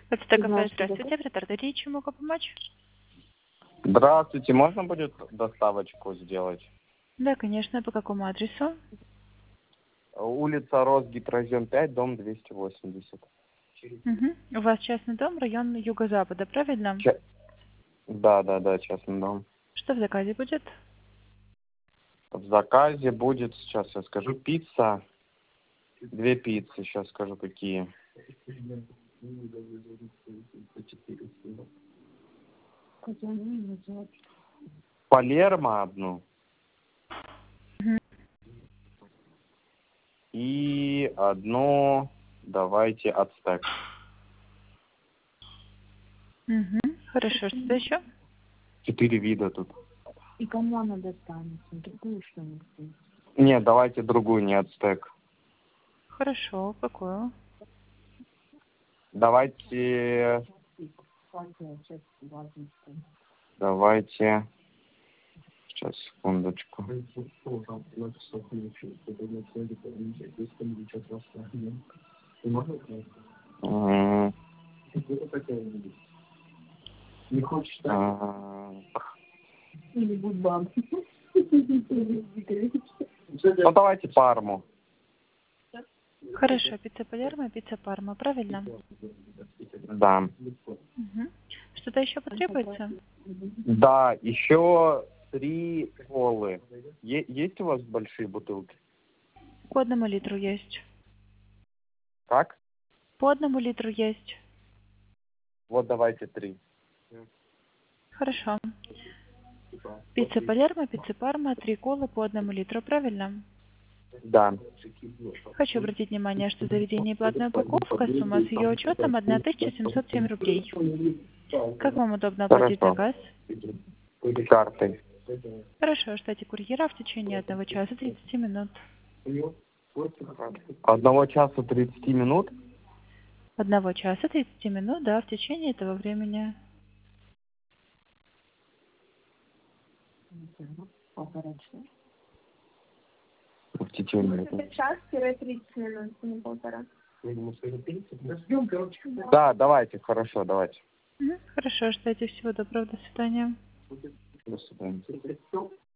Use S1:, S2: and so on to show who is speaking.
S1: Это кафе, здравствуйте, при чем могу помочь?
S2: Здравствуйте, можно будет доставочку сделать?
S1: Да, конечно, по какому адресу?
S2: Улица Росгидрозем 5, дом 280.
S1: Угу. У вас частный дом, район Юго-Запада, правильно?
S2: Да, частный дом.
S1: Что в заказе будет?
S2: В заказе будет, сейчас я скажу, пицца. 2 пиццы, сейчас скажу, какие. Палермо одну. И одну, давайте, ацтек.
S1: Угу. Хорошо, что еще?
S2: 4 вида тут.
S3: И кому она достанется? Другую что-нибудь?
S2: Нет, давайте другую, не ацтек.
S1: Хорошо, какую?
S2: Давайте, сейчас, секундочку. М,
S3: Или будбам.
S2: Ну, давайте парму.
S1: Хорошо, пицца Палермо и пицца Парма, правильно?
S2: Да.
S1: Угу. Что-то еще потребуется?
S2: Да, еще 3 колы. Есть у вас большие бутылки?
S1: По 1 литру есть.
S2: Как?
S1: По 1 литру есть.
S2: Вот давайте 3.
S1: Хорошо. Пицца Палермо, пицца Парма, 3 колы по 1 литру, правильно?
S2: Да.
S1: Хочу обратить внимание, что заведение платная упаковка, сумма с ее учетом 1707 рублей. Как вам удобно оплатить
S2: Хорошо.
S1: заказ?
S2: Картой.
S1: Хорошо, ждите курьера в течение 1 часа 30 минут.
S2: 1 часа 30 минут?
S1: 1 часа 30 минут, да, в течение этого времени.
S2: В течение.
S3: Час-30 минут, не полтора.
S2: Да, давайте, хорошо, давайте.
S1: Хорошо, ждите, всего доброго, до свидания.
S2: До свидания.